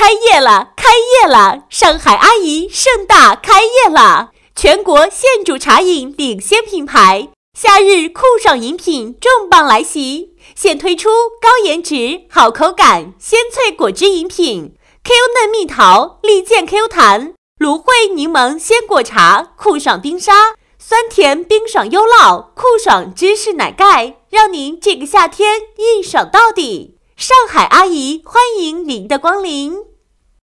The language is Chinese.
开业了，开业了！上海阿姨盛大开业了，全国现煮茶饮领先品牌，夏日酷爽饮品重磅来袭，现推出高颜值、好口感鲜萃果汁饮品 ，Q 嫩蜜桃、利健 Q 弹、芦荟柠檬鲜果茶、酷爽冰沙、酸甜冰爽优酪、酷爽芝士奶盖，让您这个夏天一爽到底。上海阿姨欢迎您的光临。